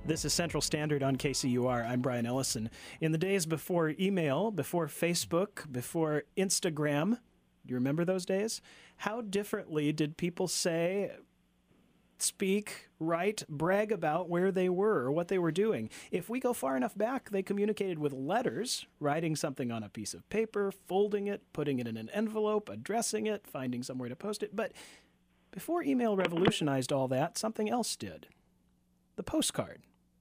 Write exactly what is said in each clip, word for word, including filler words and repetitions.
This is Central Standard on K C U R. I'm Brian Ellison. In the days before email, before Facebook, before Instagram, do you remember those days? How differently did people say, speak, write, brag about where they were or what they were doing? If we go far enough back, they communicated with letters, writing something on a piece of paper, folding it, putting it in an envelope, addressing it, finding somewhere to post it. But before email revolutionized all that, something else did. The postcard.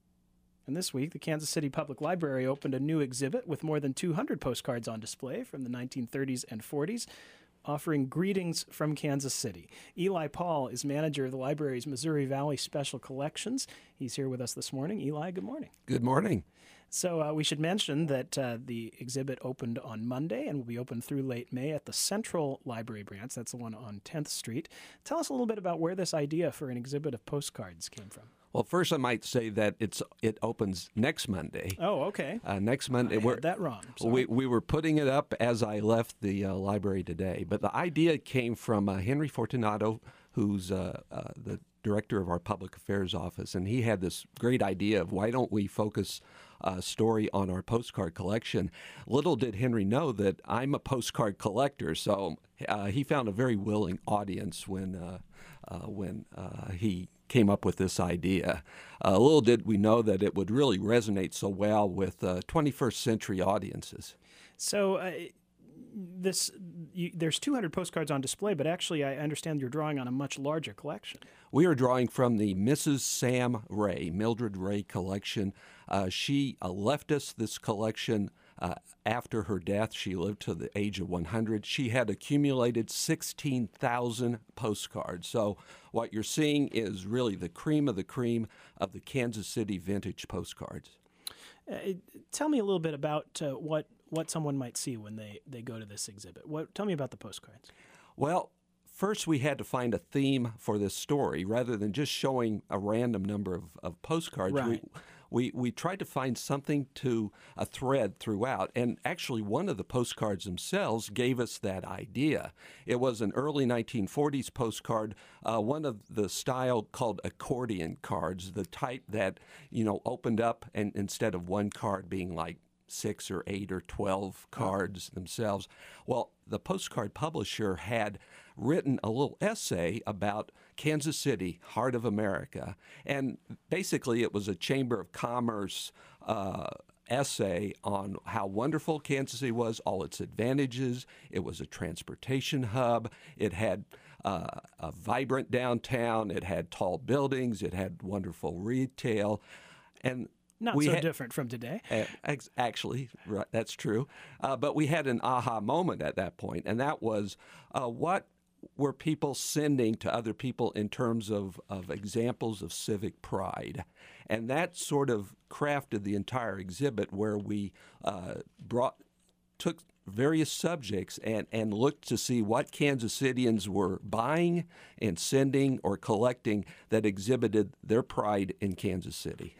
And this week, the Kansas City Public Library opened a new exhibit with more than two hundred postcards on display from the nineteen thirties and forties, offering greetings from Kansas City. Eli Paul is manager of the library's Missouri Valley Special Collections. He's here with us this morning. Eli, good morning. Good morning. So uh, we should mention that uh, the exhibit opened on Monday and will be open through late May at the Central Library branch. That's the one on tenth Street. Tell us a little bit about where this idea for an exhibit of postcards came from. Well, first I might say that it's it opens next Monday. Oh, okay. Uh, next Monday. I had that wrong. Sorry. We we were putting it up as I left the uh, library today, but the idea came from uh, Henry Fortunato, who's uh, uh, the director of our public affairs office, and he had this great idea of why don't we focus a story on our postcard collection. Little did Henry know that I'm a postcard collector, so uh, he found a very willing audience when uh, uh, when uh, he came up with this idea. Uh, little did we know that it would really resonate so well with uh, twenty-first century audiences. So uh, this you, there's two hundred postcards on display, but actually I understand you're drawing on a much larger collection. We are drawing from the Missus Sam Ray, Mildred Ray collection. Uh, she uh, left us this collection uh, after her death. She lived to the age of one hundred. She had accumulated sixteen thousand postcards. So what you're seeing is really the cream of the cream of the Kansas City vintage postcards. Uh, tell me a little bit about uh, what what someone might see when they, they go to this exhibit. What, tell me about the postcards. Well, first we had to find a theme for this story. Rather than just showing a random number of, of postcards, right. we, we, we tried to find something to a thread throughout. And actually one of the postcards themselves gave us that idea. It was an early nineteen forties postcard, uh, one of the style called accordion cards, the type that, you know, opened up and instead of one card being like six or eight or twelve cards themselves. Well, the postcard publisher had written a little essay about Kansas City, heart of America, and basically it was a Chamber of Commerce uh, essay on how wonderful Kansas City was, all its advantages. It was a transportation hub. It had uh, a vibrant downtown. It had tall buildings. It had wonderful retail, and Not we so ha- different from today. Uh, actually, right, that's true. Uh, but we had an aha moment at that point, and that was uh, what were people sending to other people in terms of, of examples of civic pride. And that sort of crafted the entire exhibit where we uh, brought took various subjects and, and looked to see what Kansas Cityans were buying and sending or collecting that exhibited their pride in Kansas City.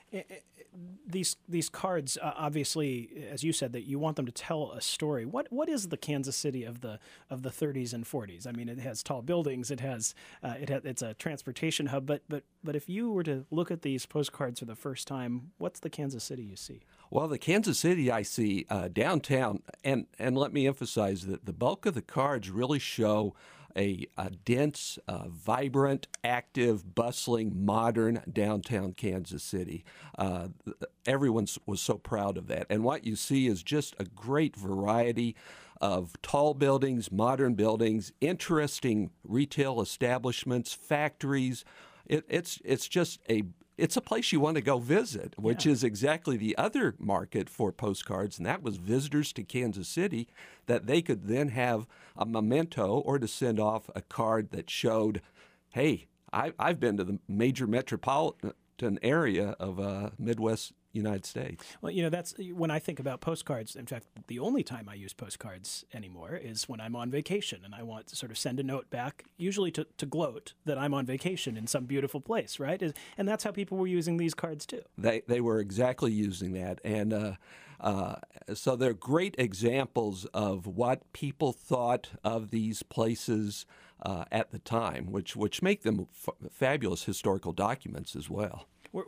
These these cards, uh, obviously, as you said, that you want them to tell a story. What what is the Kansas City of the of the thirties and forties? I mean, it has tall buildings. It has uh, it has, it's a transportation hub. But but but if you were to look at these postcards for the first time, what's the Kansas City you see? Well, the Kansas City I see uh, downtown, and and let me emphasize that the bulk of the cards really show a, a dense, uh, vibrant, active, bustling, modern downtown Kansas City. Uh, everyone was so proud of that. And what you see is just a great variety of tall buildings, modern buildings, interesting retail establishments, factories. It, it's it's just a It's a place you want to go visit, which yeah. is exactly the other market for postcards, and that was visitors to Kansas City, that they could then have a memento or to send off a card that showed, hey, I, I've been to the major metropolitan area of uh, Midwest United States. Well, you know, that's when I think about postcards. In fact, the only time I use postcards anymore is when I'm on vacation and I want to sort of send a note back, usually to, to gloat that I'm on vacation in some beautiful place, right? And that's how people were using these cards too. They they were exactly using that. And uh, uh, so they're great examples of what people thought of these places uh, at the time, which, which make them f- fabulous historical documents as well. We're, we're,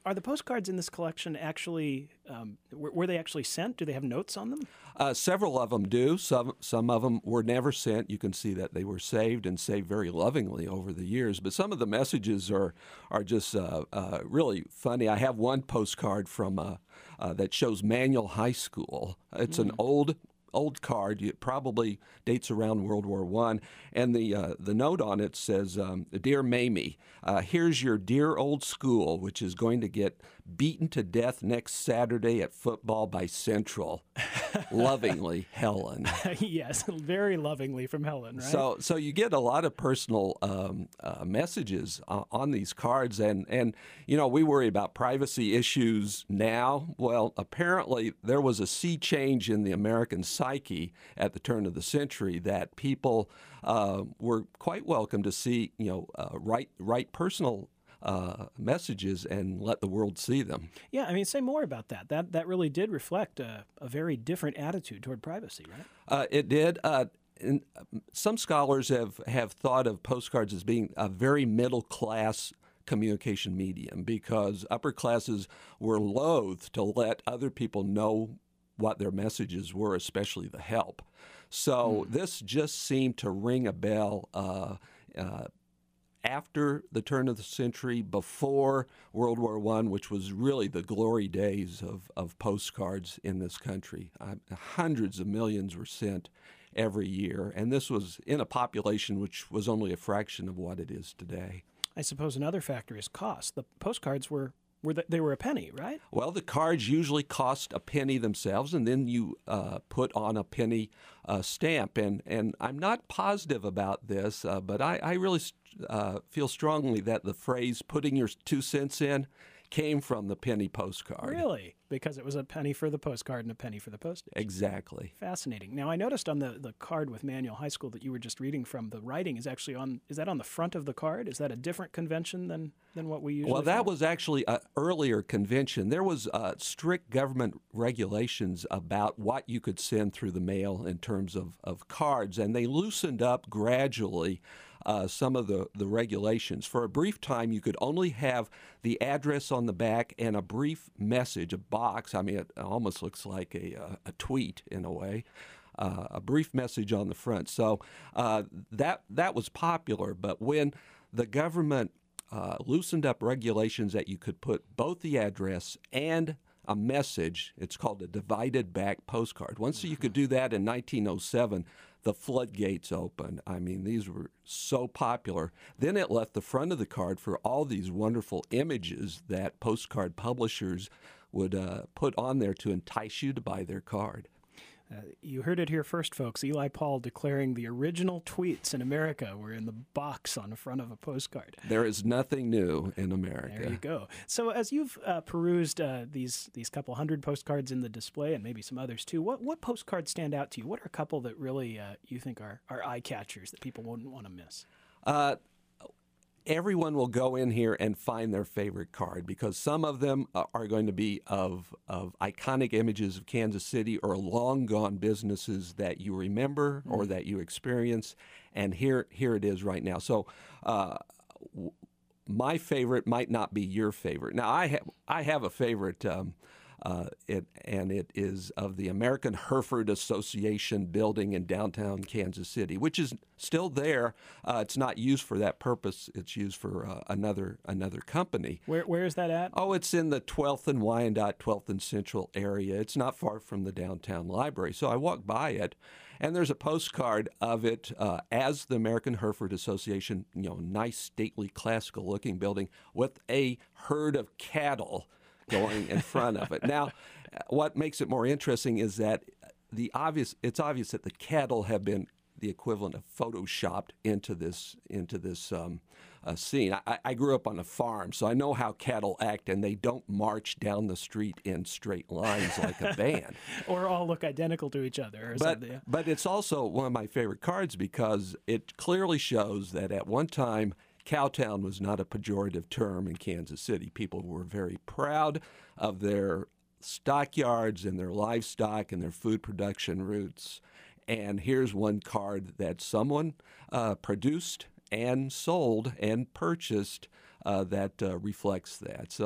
Are the postcards in this collection actually, um, were, were they actually sent? Do they have notes on them? Uh, several of them do. Some some of them were never sent. You can see that they were saved and saved very lovingly over the years. But some of the messages are are just uh, uh, really funny. I have one postcard from uh, uh, that shows Manual High School. It's mm. an old. old card. It probably dates around World War One, and the uh, the note on it says, um, "Dear Mamie, uh, here's your dear old school, which is going to get beaten to death next Saturday at football by Central. Lovingly, Helen." Yes, very lovingly from Helen, right? So, so you get a lot of personal um, uh, messages uh, on these cards, and and you know we worry about privacy issues now. Well, apparently there was a sea change in the American psyche at the turn of the century that people uh, were quite welcome to see, you know, uh, write write personal uh, messages and let the world see them. Yeah, I mean, say more about that. That that really did reflect a, a very different attitude toward privacy, right? Uh, it did. Uh, and some scholars have, have thought of postcards as being a very middle class communication medium because upper classes were loath to let other people know what their messages were, especially the help. So mm. this just seemed to ring a bell uh, uh, after the turn of the century, before World War One, which was really the glory days of, of postcards in this country. Uh, hundreds of millions were sent every year, and this was in a population which was only a fraction of what it is today. I suppose another factor is cost. The postcards were Were they, they were a penny, right? Well, the cards usually cost a penny themselves, and then you uh, put on a penny uh, stamp. And, and I'm not positive about this, uh, but I, I really uh, feel strongly that the phrase "putting your two cents in" came from the penny postcard. Really? Because it was a penny for the postcard and a penny for the postage. Exactly. Fascinating. Now, I noticed on the, the card with Manual High School that you were just reading from, the writing is actually on, is that on the front of the card? Is that a different convention than, than what we usually Well, that find? was actually an earlier convention. There was uh, strict government regulations about what you could send through the mail in terms of, of cards, and they loosened up gradually Uh, some of the, the regulations. For a brief time, you could only have the address on the back and a brief message, a box. I mean, it almost looks like a, a, a tweet in a way, uh, a brief message on the front. So uh, that, that was popular. But when the government uh, loosened up regulations that you could put both the address and a message, it's called a divided back postcard. Once you could do that in nineteen oh seven, the floodgates opened. I mean, these were so popular. Then it left the front of the card for all these wonderful images that postcard publishers would uh, put on there to entice you to buy their card. Uh, you heard it here first, folks. Eli Paul declaring the original tweets in America were in the box on the front of a postcard. There is nothing new in America. There you go. So as you've uh, perused uh, these these couple hundred postcards in the display, and maybe some others too, what what postcards stand out to you? What are a couple that really uh, you think are, are eye-catchers that people wouldn't want to miss? Uh, everyone will go in here and find their favorite card because some of them are going to be of, of iconic images of Kansas City or long-gone businesses that you remember mm. or that you experience, and here here it is right now. So uh, w- my favorite might not be your favorite. Now, I, ha- I have a favorite, um, uh, it, and it is of the American Hereford Association building in downtown Kansas City, which is still there. Uh, it's not used for that purpose. It's used for uh, another another company. Where Where is that at? Oh, it's in the twelfth and Wyandotte, twelfth and Central area. It's not far from the downtown library. So I walked by it, and there's a postcard of it uh, as the American Hereford Association, you know, nice, stately, classical-looking building with a herd of cattle going in front of it. Now, what makes it more interesting is that the obvious it's obvious that the cattle have been the equivalent of photoshopped into this into this um, uh, scene. I, I grew up on a farm, so I know how cattle act, and they don't march down the street in straight lines like a band. Or all look identical to each other. Or but, something. but it's also one of my favorite cards because it clearly shows that at one time Cowtown was not a pejorative term in Kansas City. People were very proud of their stockyards and their livestock and their food production roots. And here's one card that someone uh, produced and sold and purchased uh, that uh, reflects that. So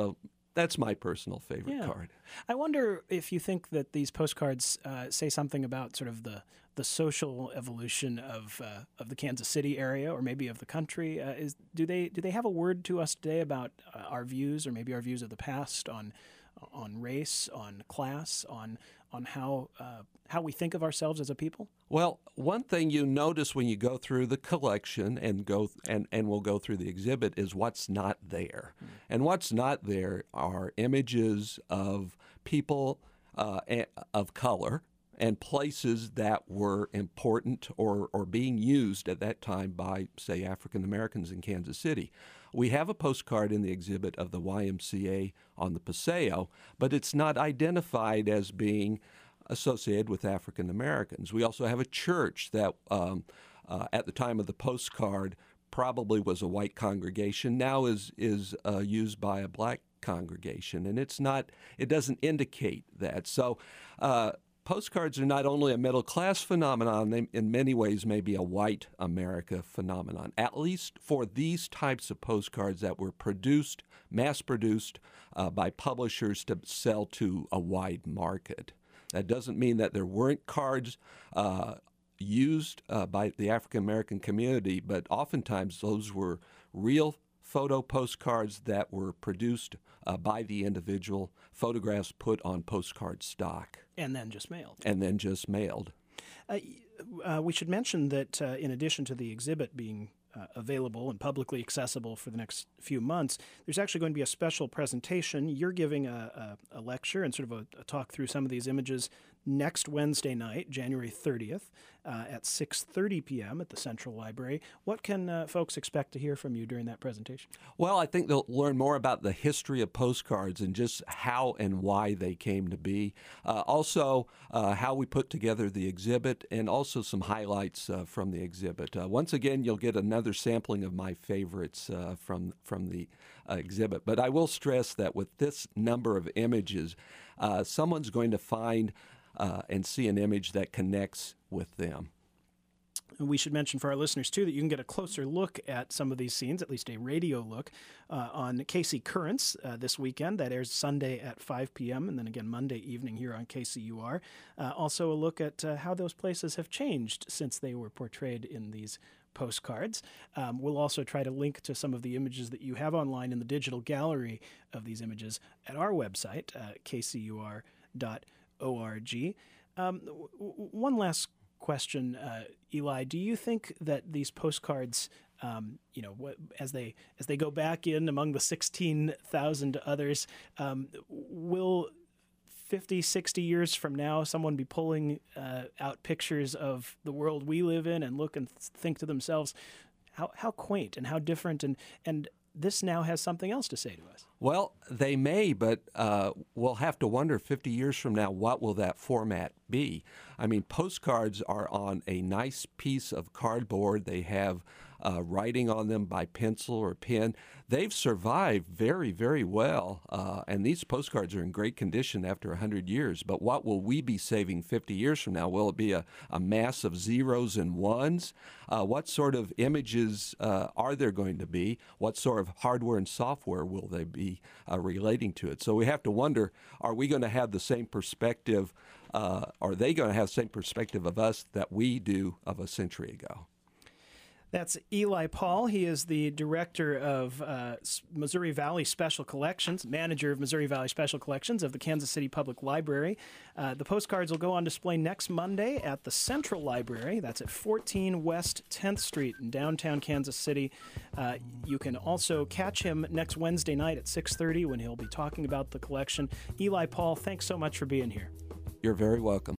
that's my personal favorite Yeah. card. I wonder if you think that these postcards uh, say something about sort of the the social evolution of uh, of the Kansas City area, or maybe of the country. Uh, is do they do they have a word to us today about uh, our views, or maybe our views of the past on on race, on class, on on how uh, how we think of ourselves as a people? Well, one thing you notice when you go through the collection and go and, and we'll go through the exhibit is what's not there. Mm. And what's not there are images of people uh, of color and places that were important or, or being used at that time by, say, African Americans in Kansas City. We have a postcard in the exhibit of the Y M C A on the Paseo, but it's not identified as being associated with African Americans. We also have a church that um, uh, at the time of the postcard probably was a white congregation, now is is uh, used by a black congregation, and it's not, it doesn't indicate that. So uh, postcards are not only a middle class phenomenon, they in many ways may be a white America phenomenon, at least for these types of postcards that were produced, mass produced uh, by publishers to sell to a wide market. That doesn't mean that there weren't cards uh, used uh, by the African American community, but oftentimes those were real photo postcards that were produced uh, by the individual, photographs put on postcard stock. And then just mailed. And then just mailed. Uh, uh, we should mention that uh, in addition to the exhibit being Uh, available and publicly accessible for the next few months, there's actually going to be a special presentation. You're giving a, a, a lecture and sort of a, a talk through some of these images next Wednesday night, January thirtieth, uh, at six thirty p.m. at the Central Library. What can uh, folks expect to hear from you during that presentation? Well, I think they'll learn more about the history of postcards and just how and why they came to be. Uh, also, uh, how we put together the exhibit, and also some highlights uh, from the exhibit. Uh, once again, you'll get another sampling of my favorites uh, from from the uh, exhibit. But I will stress that with this number of images, uh, someone's going to find uh, and see an image that connects with them. We should mention for our listeners, too, that you can get a closer look at some of these scenes, at least a radio look, uh, on K C Currents uh, this weekend. That airs Sunday at five p.m. and then again Monday evening here on K C U R. Uh, also a look at uh, how those places have changed since they were portrayed in these postcards. Um, we'll also try to link to some of the images that you have online in the digital gallery of these images at our website, uh, k c u r dot org. Um, w- w- one last question, uh, Eli. Do you think that these postcards, um, you know, what, as they as they go back in among the sixteen thousand others, um, will fifty, sixty years from now, someone be pulling uh, out pictures of the world we live in and look and th- think to themselves, how how quaint and how different, and and this now has something else to say to us? Well, they may, but uh, we'll have to wonder fifty years from now, what will that format be? I mean, postcards are on a nice piece of cardboard. They have uh, writing on them by pencil or pen. They've survived very, very well, uh, and these postcards are in great condition after one hundred years. But what will we be saving fifty years from now? Will it be a, a mass of zeros and ones? Uh, what sort of images uh, are there going to be? What sort of hardware and software will they be uh, relating to it? So we have to wonder, are we going to have the same perspective, uh, are they going to have the same perspective of us that we do of a century ago? That's Eli Paul. He is the director of uh, Missouri Valley Special Collections, manager of Missouri Valley Special Collections of the Kansas City Public Library. Uh, the postcards will go on display next Monday at the Central Library. That's at fourteen West tenth Street in downtown Kansas City. Uh, you can also catch him next Wednesday night at six thirty when he'll be talking about the collection. Eli Paul, thanks so much for being here. You're very welcome.